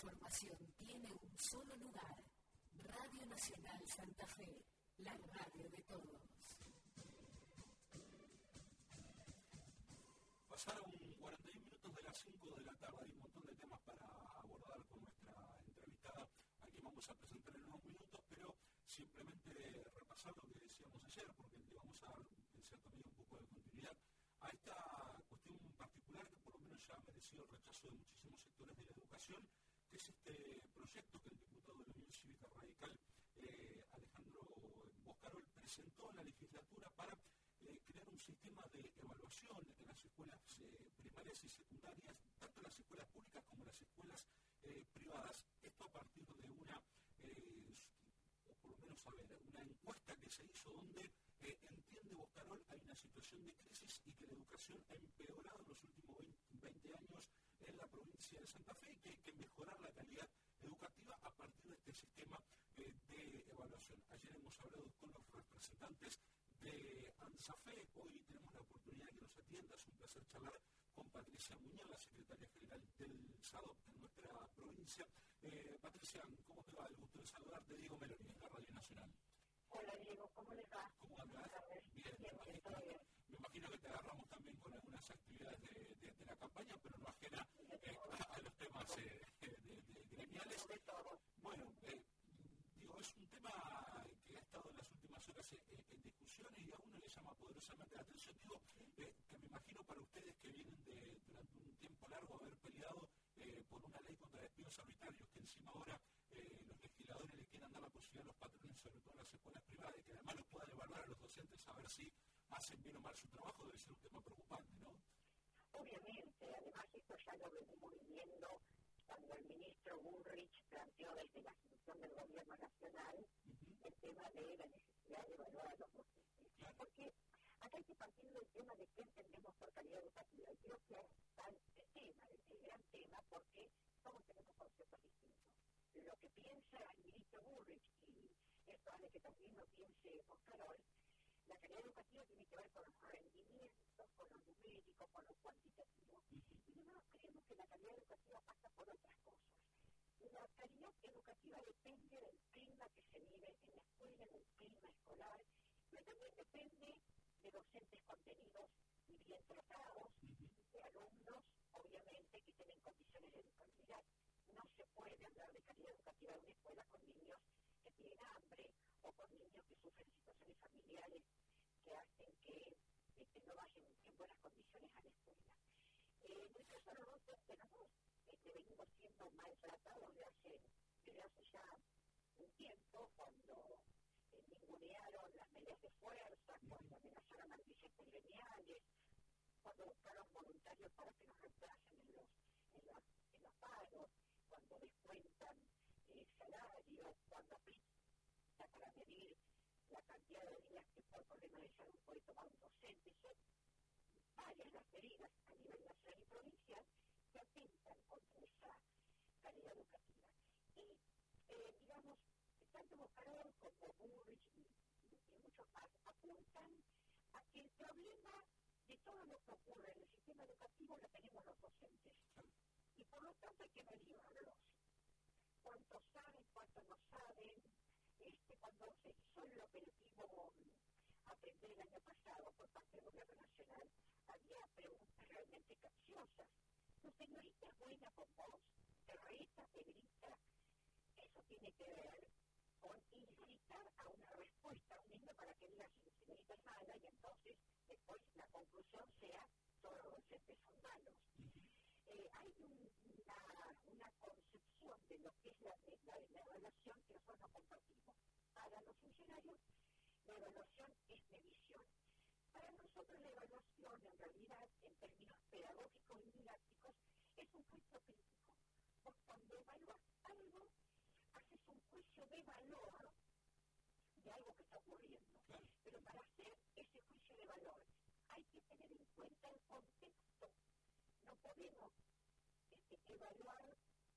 información tiene un solo lugar. Radio Nacional Santa Fe, la radio de todos. Pasaron 41 minutos de las 5 de la tarde. Hay un montón de temas para abordar con nuestra entrevistada, a quien vamos a presentar en unos minutos, pero simplemente repasar lo que decíamos ayer, porque le vamos a dar, en cierta medida, un poco de continuidad a esta cuestión particular que por lo menos ya ha merecido el rechazo de muchísimos sectores de la educación, que es este proyecto que el diputado de la Unión Cívica Radical, Alejandro Boscarol, presentó en la legislatura para crear un sistema de evaluación en las escuelas primarias y secundarias, tanto en las escuelas públicas como en las escuelas privadas. Esto a partir de una, o por lo menos una encuesta que se hizo donde entiende Boscarol hay una situación de crisis y que la educación ha empeorado en los últimos 20 años en la provincia de Santa Fe y que hay que mejorar la calidad educativa a partir de este sistema de evaluación. Ayer hemos hablado con los representantes de ANSAFE, hoy tenemos la oportunidad de que nos atienda, es un placer charlar con Patricia Muñoz, la secretaria general del SADOP en nuestra provincia. Patricia, ¿cómo te va? El gusto de saludarte, Diego Meloni, de la Radio Nacional. Hola Diego, ¿cómo les va? ¿Cómo andas? Bien, todo bien. Me imagino que te agarramos también con algunas actividades de la campaña, pero no ajena a los temas gremiales. Bueno, digo, es un tema que ha estado en las últimas horas en discusión y a uno le llama poderosamente la atención. Digo, que me imagino para ustedes que vienen durante un tiempo largo haber peleado por una ley contra despidos arbitrarios, que encima ahora los legisladores le quieran dar la posibilidad a los patrones, sobre todo en las escuelas privadas, de que además los puedan evaluar a los docentes a ver si hacen bien o mal su trabajo, debe ser un tema preocupante, ¿no? Obviamente, además esto ya lo venimos viviendo cuando el ministro Bullrich planteó desde la institución del gobierno nacional el tema de la necesidad de evaluar a los docentes. Claro. Porque acá hay que partir del tema de qué entendemos por calidad educativa. Y creo que está el gran tema, porque todos tenemos conceptos distintos. Lo que piensa el ministro Bullrich, y es probable que también lo piense Boscarol, la calidad educativa tiene que ver con los rendimientos, con lo numérico, con lo cuantitativo. Y nosotros creemos que la calidad educativa pasa por otras cosas. La calidad educativa depende del clima que se vive en la escuela, del clima escolar, pero también depende de docentes contenidos y bien tratados, de alumnos, obviamente, que tienen condiciones de educabilidad. No se puede hablar de calidad educativa en una escuela con niños que tienen hambre o con niños que sufren situaciones familiares que hacen que no vayan en buenas condiciones a la escuela. En el caso de los docentes, nosotros venimos siendo maltratados desde hace ya un tiempo, cuando ningunearon las medidas de fuerza, cuando amenazaron a dirigentes gremiales, cuando buscaron voluntarios para que nos reemplacen en los paros, cuando descuentan salarios, cuando aplican para medir la cantidad de días que por problemas de salud puede tomar un docente. Son varias las medidas a nivel nacional y provincial que atentan contra esa calidad educativa. Y, digamos, tanto Boscarol como Bullrich y muchos más apuntan a que el problema de todo lo que ocurre en el sistema educativo lo tenemos los docentes. Y por lo tanto hay que medirlos. ¿Cuántos saben, cuántos no saben? Cuando se hizo el operativo Aprender el año pasado por parte del gobierno nacional, había preguntas realmente capciosas. ¿Tu señorita es buena con vos? ¿Te reta, te grita? Eso tiene que ver con incitar a una respuesta a un niño para que diga si la señorita es mala, y entonces después la conclusión sea todos los docentes son malos. Hay una concepción de lo que es la evaluación que nosotros no compartimos. Para los funcionarios, la evaluación es medición. Para nosotros la evaluación, en realidad, en términos pedagógicos y didácticos, es un juicio crítico. Vos cuando evalúas algo, haces un juicio de valor de algo que está ocurriendo. Pero para hacer ese juicio de valor hay que tener en cuenta el contexto. No podemos evaluar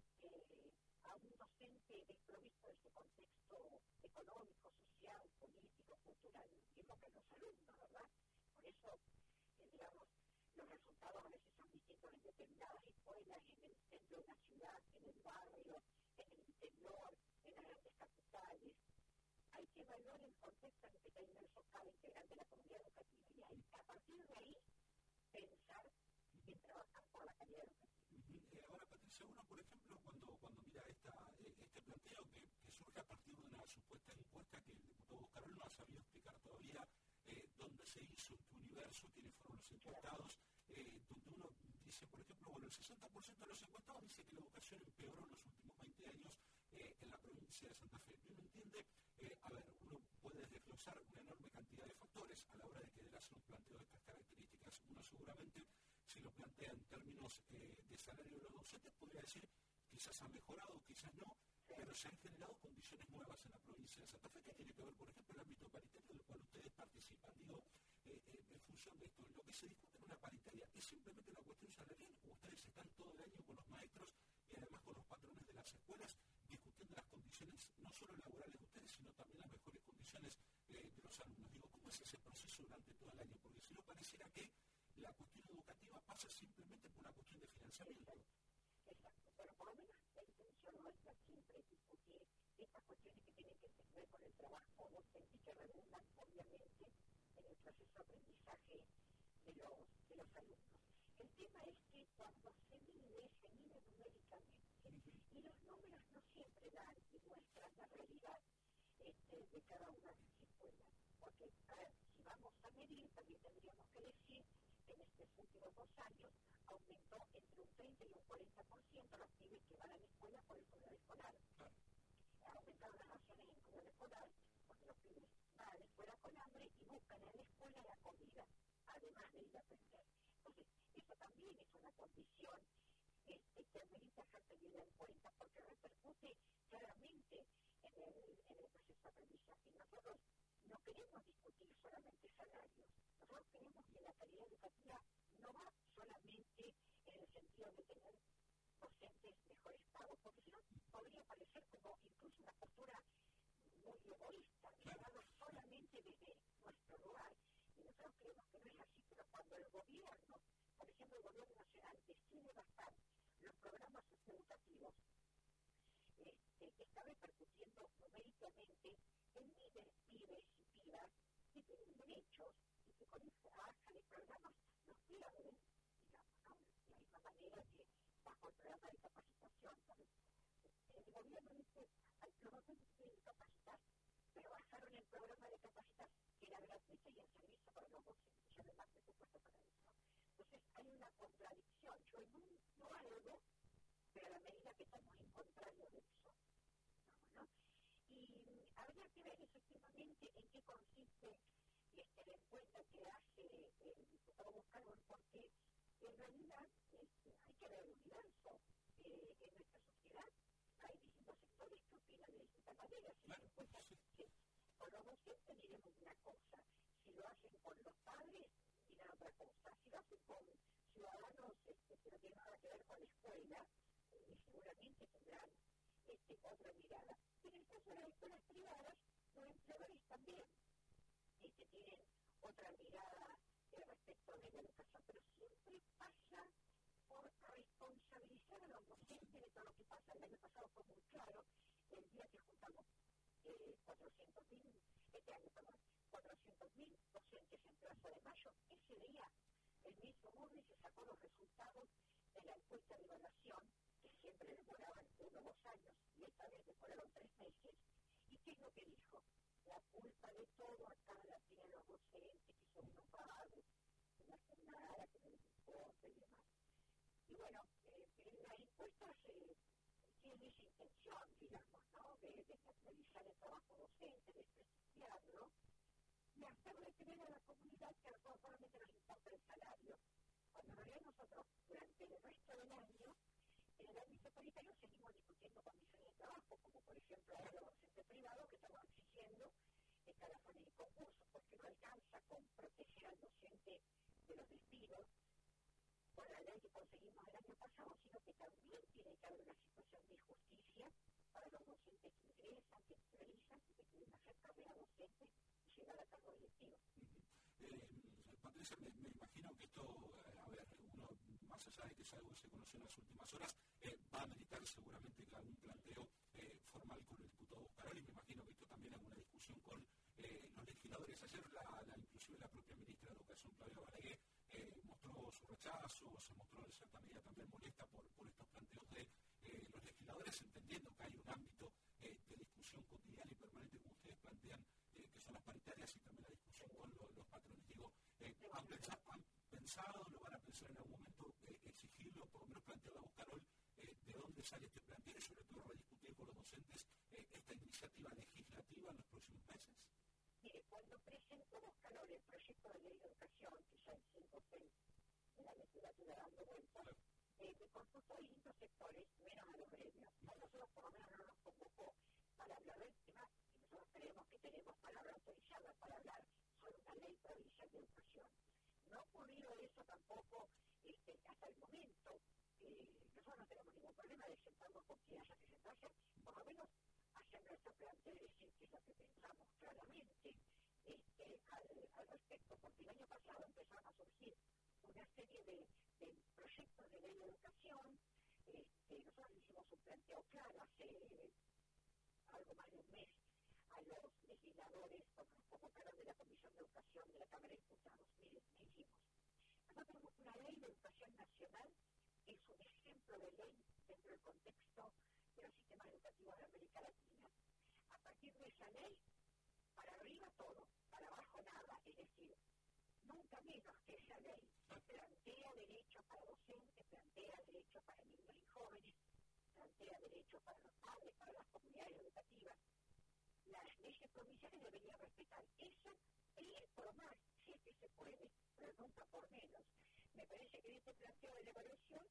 a un docente desprovisto de ese contexto económico, social, político, cultural, y es lo que los alumnos, ¿verdad? Por eso, digamos, los resultados a veces son distintos en determinadas escuelas y en el centro de una ciudad, en el barrio, en el interior, en las grandes capitales. Hay que evaluar el contexto en el que está inmerso cada integrante de la comunidad educativa y ahí, a partir de ahí, pensar en trabajar por la calidad educativa. Ahora, Patricia, uno, por ejemplo, cuando mira este planteo que surge a partir de una supuesta encuesta que el diputado Buscarol no ha sabido explicar todavía dónde se hizo, en qué universo, quiénes fueron los encuestados, donde uno dice, por ejemplo, bueno, el 60% de los encuestados dice que la educación empeoró en los últimos 20 años en la provincia de Santa Fe. Uno entiende, uno puede desglosar una enorme cantidad de factores a la hora de querer hacer un planteo de estas características. Uno seguramente, si lo plantea en términos de salario de los docentes, podría decir quizás ha mejorado, quizás no, pero se han generado condiciones nuevas en la provincia de Santa Fe, que tiene que ver, por ejemplo, el ámbito paritario del cual ustedes participan. Digo, en función de esto, lo que se discute en una paritaria es simplemente una cuestión salarial, o ustedes están todo el año con los maestros y además con los patrones de las escuelas discutiendo las condiciones no solo laborales de ustedes, sino también las mejores condiciones de los alumnos. Digo, ¿cómo es ese proceso durante todo el año? Porque si no, pareciera que la cuestión educativa pasa simplemente por una cuestión de financiamiento. Exacto, pero por lo menos la intención nuestra siempre es discutir estas cuestiones que tienen que ver con el trabajo docente y que redundan, obviamente, en el proceso de aprendizaje de los alumnos. El tema es que cuando se mide numéricamente, y los números no siempre dan y muestran la realidad de cada una de las escuelas. Porque, a ver, si vamos a medir, también tendríamos que decir que en estos últimos 2 años aumentó entre un 30 y un 40% los pibes que van a la escuela por el comedor escolar. Ha aumentado las raciones en comedor escolar porque los pibes van a la escuela con hambre y buscan en la escuela la comida, además de ir a aprender. Entonces, eso también es una condición que amerita ser tenida en cuenta porque repercute claramente en el proceso de aprendizaje. Nosotros no queremos discutir solamente salarios, nosotros queremos que la calidad educativa no va solamente en el sentido de tener docentes mejores pagos, porque si no podría parecer como incluso una postura muy egoísta, mirado solamente desde nuestro lugar. Y nosotros creemos que no es así, pero cuando el gobierno, por ejemplo el gobierno nacional, decide basar los programas socioeducativos, está repercutiendo numéricamente en miles de pibes y pibas que tienen derechos y que con esa baja de programas los pierden, digamos, ¿no? De la misma manera que bajo el programa de capacitación, el gobierno dice, los docentes tienen que capacitar, pero bajaron el programa de capacitación que era gratuito y en servicio para los docentes, y además presupuesto para eso. Entonces hay una contradicción, yo no algo, pero a la medida que estamos en contrario de eso, ¿no? Y habría que ver efectivamente en qué consiste la encuesta que hace el diputado Buscarol, porque en realidad hay que ver el universo. En nuestra sociedad hay distintos sectores que opinan de distintas maneras. Si las encuestas con los docentes diremos una cosa, si lo hacen con los padres dirán otra cosa, si lo hacen con ciudadanos que no tienen nada que ver con la escuela, seguramente tendrán otra mirada. En el caso de las escuelas privadas, los empleadores también tienen otra mirada respecto de la educación, pero siempre pasa por responsabilizar a los docentes de todo lo que pasa. El año pasado fue muy claro, el día que juntamos 400.000 docentes en Plaza de Mayo, ese día el ministro Burri se sacó los resultados de la encuesta de evaluación, que siempre demoraban 1 o 2 años, y esta vez demoraron 3 meses. ¿Y qué es lo que dijo? La culpa de todo acá la tienen los docentes, que son unos vagos, que no hacen nada, que no les importa y demás. Y bueno, la encuesta tiene esa intención, digamos, ¿no? De desnaturalizar el trabajo docente, de desprestigiarlo, y hacerle creer a la comunidad que a nosotros solamente nos importa el salario. Cuando en realidad nosotros, durante el resto del año, en el ámbito paritario seguimos discutiendo condiciones de trabajo, como por ejemplo ahora los docentes privados que estamos exigiendo escalafones y concursos, porque no alcanza con proteger al docente de los despidos con la ley que conseguimos el año pasado, sino que también tiene que haber una situación de justicia para los docentes que ingresan, que realizan y que quieren hacer carrera docente y llegar a cargo directivo. Patricia, me imagino que esto, uno, más allá de que es algo que se conoció en las últimas horas, seguramente que algún planteo formal con el diputado Buscaroli. Me imagino que esto también alguna discusión con los legisladores. Ayer inclusive la propia ministra de Educación, Claudia Balaguer, mostró su rechazo, se mostró en cierta medida también molesta por estos planteos de los legisladores, entendiendo que hay un ámbito de discusión cotidiana y permanente, como ustedes plantean, que son las paritarias y también la discusión con los patrones. Digo, ¿han pensado, lo van a pensar en algún momento, exigirlo, por lo menos plantearlo a Buscarol, de dónde sale este planteo y sobre todo rediscutir con los docentes esta iniciativa legislativa en los próximos meses? Mire, cuando presentó Buscarol el proyecto de ley de educación, que ya en 5 o 6 en la legislatura dando vueltas, me consultó distintos sectores, menos a los gremios. A nosotros por lo menos no nos convocó para hablar del tema, y nosotros creemos que tenemos palabra autorizada para hablar sobre una ley provincial de educación. No ha ocurrido eso tampoco hasta el momento. Nosotros no tenemos ningún problema de sentarnos con quien haya que sentarse, por lo menos hacer nuestro planteo y decir qué es lo que pensamos claramente al respecto, porque el año pasado empezaron a surgir una serie de proyectos de ley de educación. Nosotros hicimos un planteo claro hace algo más de un mes a los legisladores, cuando nos convocaron de la Comisión de Educación de la Cámara de Diputados. Miren, dijimos, nosotros tenemos una ley de educación nacional que es un ejemplo de ley dentro del contexto de los sistemas educativos de América Latina. A partir de esa ley, para arriba todo, para abajo nada, es decir, nunca menos que esa ley plantea derechos para docentes, plantea derechos para niños y jóvenes, plantea derechos para los padres, para las comunidades educativas. Las leyes provinciales deberían respetar eso e ir por más, si es que se puede, pero nunca por menos. Me parece que en este planteo de la evaluación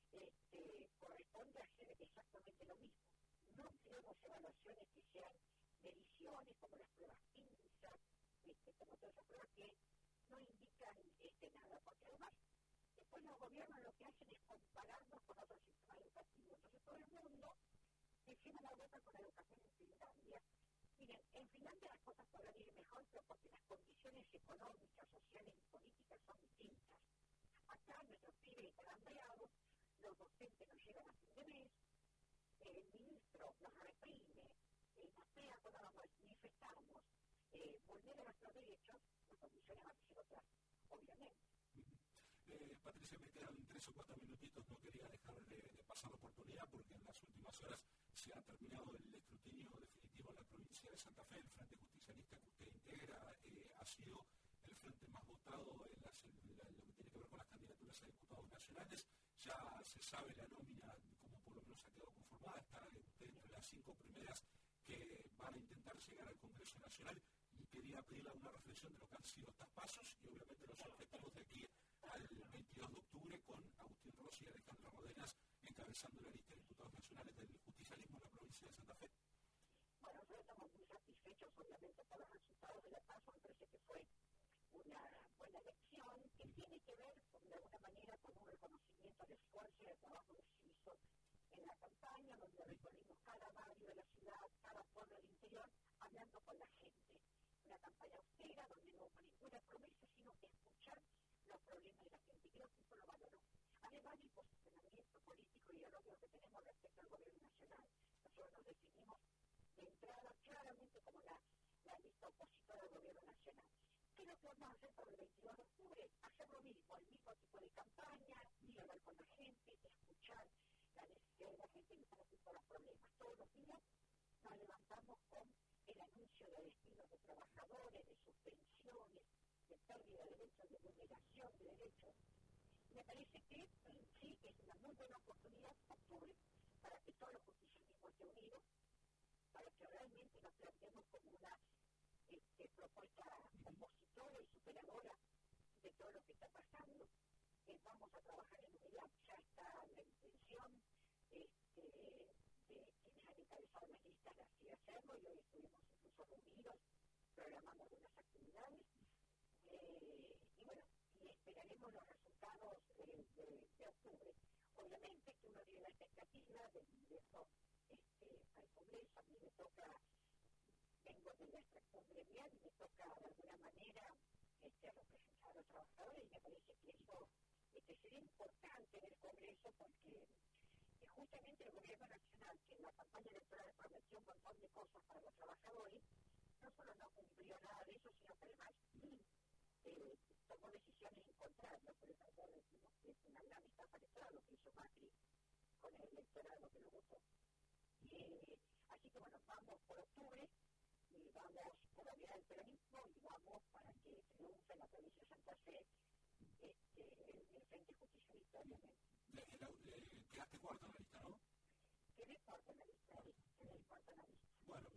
corresponde hacer exactamente lo mismo. No queremos evaluaciones que sean mediciones como las pruebas PISA, como todas esas pruebas que no indican nada, porque además después los gobiernos lo que hacen es compararnos con otros sistemas educativos. Entonces todo el mundo encima la boca con la educación en Finlandia. Miren, en Finlandia las cosas podrán ir mejor, pero porque las condiciones económicas, sociales y políticas son distintas. Acá nuestros pibes están hambreados, los docentes no llegan a fin de mes, el ministro nos reprime, nos pega cuando nos manifestamos, vulnera nuestros derechos, las condiciones van a ser otras, obviamente. Patricia, me quedan 3 o 4 minutitos, no quería dejar de pasar la oportunidad porque en las últimas horas se ha terminado el escrutinio definitivo en la provincia de Santa Fe. El Frente Justicialista que usted integra ha sido el frente más votado en lo que tiene que ver con las candidaturas a diputados nacionales. Ya se sabe la nómina, como por lo menos ha quedado conformada, está usted entre las 5 primeras que van a intentar llegar al Congreso Nacional, y quería pedirle una reflexión de lo que han sido estos pasos y obviamente los objetivos de aquí al 22 de octubre con Agustín Rossi y Alejandra Rodenas encabezando la lista de diputados nacionales del justicialismo en la provincia de Santa Fe. Bueno, nosotros estamos muy satisfechos obviamente por los resultados de la PASO. Me parece que fue una buena elección que tiene que ver de alguna manera con un reconocimiento al esfuerzo y al trabajo que se hizo en la campaña, donde recorrimos cada barrio de la ciudad, cada pueblo del interior, hablando con la gente. Una campaña austera donde no hubo ninguna promesa, sino escuchar los problemas de la gente. Creo que eso lo valoró. Además del posicionamiento político y ideológico que tenemos respecto al gobierno nacional. Nosotros nos definimos de entrada claramente como la lista opositora al gobierno nacional. ¿Qué es lo que vamos a hacer para el 22 de octubre? Hacer lo mismo, el mismo tipo de campaña, ir a hablar con la gente, escuchar la necesidad de la gente y estar por los problemas. Todos los días nos levantamos con el anuncio de despidos de trabajadores, de suspensiones, de pérdida de derechos, de vulneración de derechos. Me parece que sí es una muy buena oportunidad octubre para que todos los justicialismos estén unidos, para que realmente nos planteemos como una propuesta opositora y superadora de todo lo que está pasando. Vamos a trabajar en unidad, ya está la intención de quienes han encabezado las listas así hacerlo, y hoy estuvimos incluso reunidos programando algunas actividades. Y bueno, y esperaremos los resultados de octubre. Obviamente que uno tiene la expectativa de ingreso al Congreso. A mí me toca, vengo de la extracción gremial y me toca de alguna manera representar a los trabajadores, y me parece que eso sería importante en el Congreso porque justamente el gobierno nacional, que en la campaña electoral prometió un montón de cosas para los trabajadores, no solo no cumplió nada de eso, sino que además tomó decisiones contrarias. Por eso nosotros decimos que es una gran estafa electoral lo que hizo Macri con el electorado que lo votó. Así que bueno, vamos por octubre, y vamos por la vía del peronismo, y vamos para que triunfe en la provincia de Santa Fe el Frente Justicialista, obviamente. Quedaste cuarto en la lista, ¿no? Quedé cuarto en la lista, Bueno,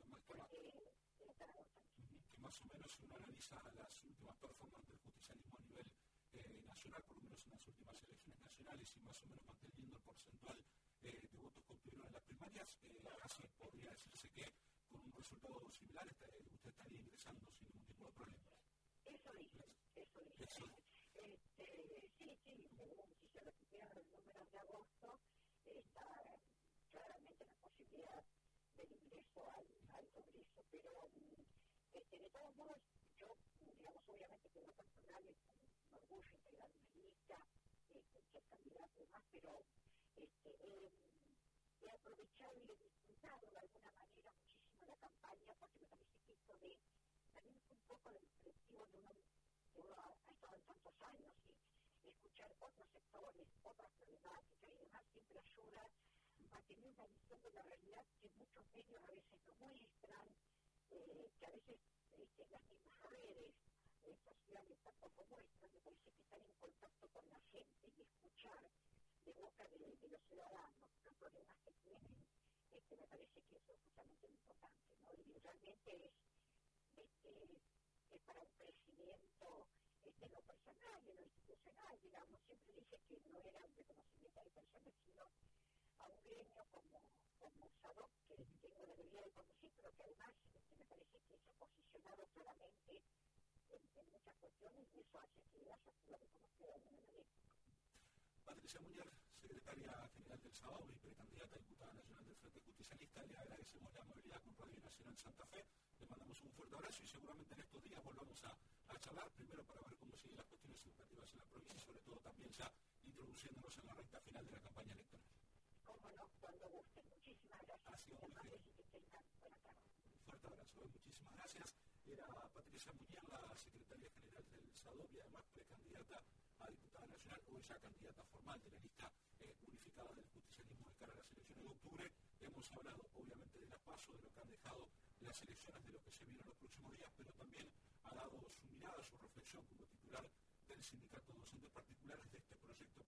que más o menos si uno analiza las últimas performances del justicialismo a nivel nacional, por lo menos en las últimas elecciones nacionales, y más o menos manteniendo el porcentual de votos que obtuvieron en las primarias, casi podría decirse que con un resultado similar usted estaría ingresando sin ningún tipo de problema. Eso dice. Sí, según si se recupieran los números de agosto, está claramente la posibilidad del ingreso al Congreso, pero de todos modos, yo, digamos, obviamente que en lo personal es un orgullo integrar una lista, ser candidato y demás, pero he aprovechado y he disfrutado de alguna manera muchísimo la campaña, porque me parece que esto también es un poco del colectivo de uno ha estado en tantos años, y escuchar otros sectores, otras problemáticas y demás siempre ayuda a tener una visión de la realidad que muchos medios a veces no muestran, que a veces las mismas redes sociales tampoco muestran. Me parece que estar en contacto con la gente y escuchar de boca de los ciudadanos los problemas que tienen, me parece que eso es justamente lo importante, ¿no? Y realmente es para un crecimiento en lo personal y en lo institucional, digamos. Siempre dije que no era un reconocimiento de personas, sino a un gremio como SADOC, que tengo la alegría de conducir, pero que además me parece que se ha posicionado claramente en muchas cuestiones, y eso hace que haya sido reconocido de alguna manera. Patricia Muñer, secretaria general del SADOC y precandidata a diputada nacional del Frente Justicialista, le agradecemos la amabilidad con Radio Nacional Santa Fe, le mandamos un fuerte abrazo y seguramente en estos días volvamos a charlar, primero para ver cómo siguen las cuestiones educativas en la provincia y sobre todo también ya introduciéndonos en la recta final de la campaña electoral. Cómo no, cuando guste. Muchísimas gracias. Ha sido muy bien. Un fuerte abrazo, muchísimas gracias. Era Patricia Muñer, la secretaria general del SADOC y además precandidata a diputada nacional, hoy ya candidata formal de la lista unificada del justicialismo de cara a las elecciones de octubre. Hemos hablado obviamente de las PASO, de lo que han dejado las elecciones, de lo que se viene en los próximos días, pero también ha dado su mirada, su reflexión como titular del Sindicato Docente Particulares de este proyecto